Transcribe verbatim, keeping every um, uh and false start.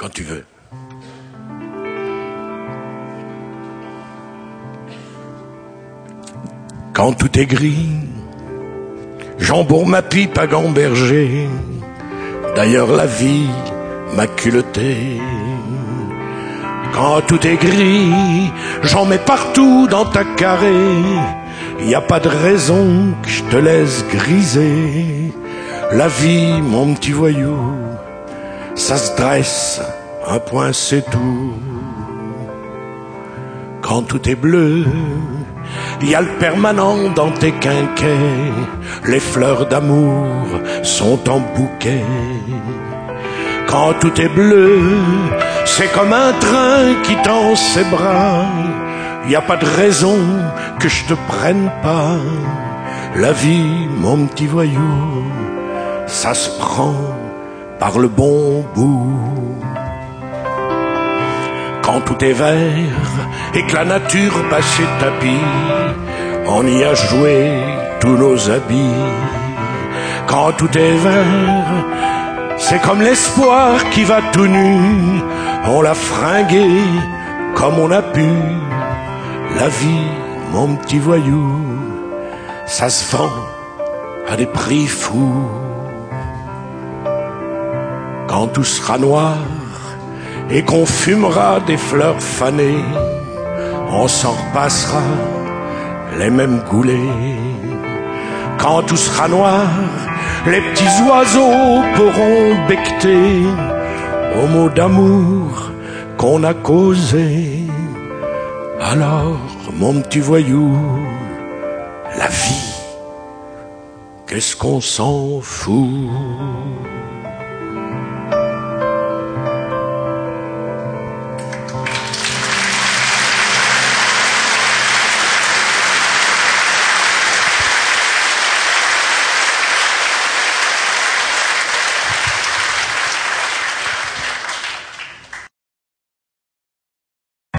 quand tu veux. Quand tout est gris, j'embourre ma pipe à gamberger. D'ailleurs la vie m'a culotté. Quand tout est gris, j'en mets partout dans ta carrée. Y a pas de raison que je te laisse griser. La vie, mon petit voyou, ça se dresse, un point c'est tout. Quand tout est bleu, y a le permanent dans tes quinquets. Les fleurs d'amour sont en bouquet. Quand tout est bleu, c'est comme un train qui tend ses bras. Y a pas de raison que je te prenne pas. La vie, mon petit voyou, ça se prend par le bon bout. Quand tout est vert et que la nature passe ses tapis, on y a joué tous nos habits. Quand tout est vert, c'est comme l'espoir qui va tout nu. On l'a fringué comme on a pu. La vie, mon petit voyou, ça se vend à des prix fous. Quand tout sera noir et qu'on fumera des fleurs fanées, on s'en repassera les mêmes goulets. Quand tout sera noir, les petits oiseaux pourront becqueter aux mots d'amour qu'on a causés. Alors, mon petit voyou, la vie, qu'est-ce qu'on s'en fout?